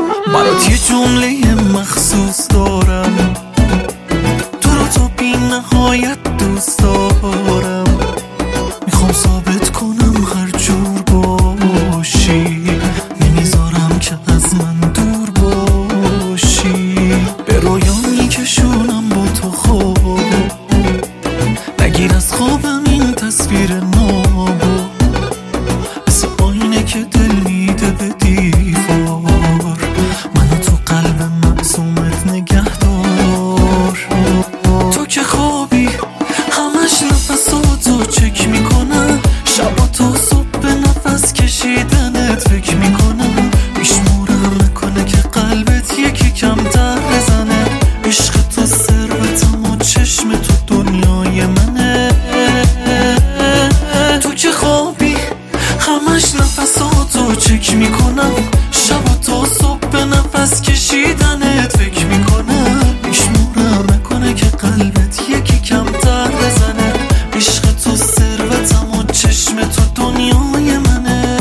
برات یه جمله مخصوص دارم، تو رو تا بی نهایت دوست دارم. میخوام ثابت کنم هر جور باشی، نمیذارم که از من دور باشی. به رویا میکشونم با تو خواب، نگیر از خوابم این تصویر نابو، مثل آینه که دل میده به دیوار. منو تو قلب معصومت نگه دار. تو که خوابی همش نفساتو چک میکنم، شبا تا صبح به نفس کشیدنت فکر میکنم. میشمورم نکنه که قلبت یکی کمتر بزنه. عشق تو ثروتم و چشم تو دنیای منه. تو که خوابی همش نفساتو چک میکنم، شبا تا صبح به نفس کشیدنت فکر میکنم. میشمورم نکنه که قلبت یکی کمتر بزنه. عشق تو ثروتم و چشم تو دنیای منه.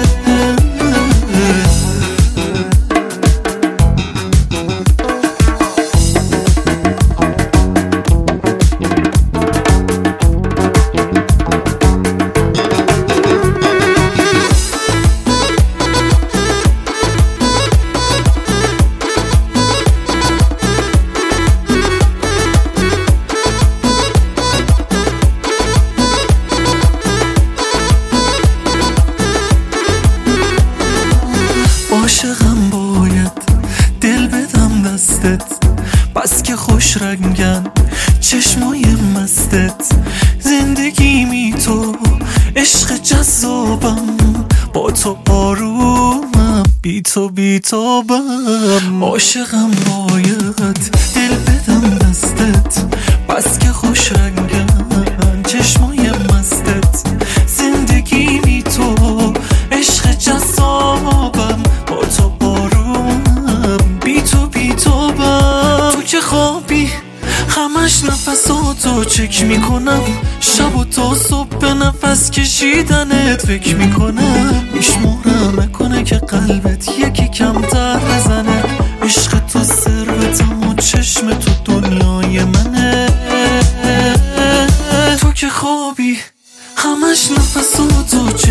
عاشقم باید دل بدم دستت، بس که خوش رنگن چشمای مستت. زندگیمی تو عشق جذابم، با تو آرومم بی تو بیتابم. عاشقم باید دل بدم دستت، بس که خوش رنگن چشمای مستت. زندگیمی تو عشق جذابم، با تو آرومم بی تو بیتابم. تو که خوابی همش نفساتو چک میکنم، شب و تا صبح به نفس کشیدنت فکر میکنم. میشمورم نکنه که قلبت یکی کمتر بزنه. عشق تو ثروتم و چشم تو دنیای منه. تو که خوابی همش نفساتو چک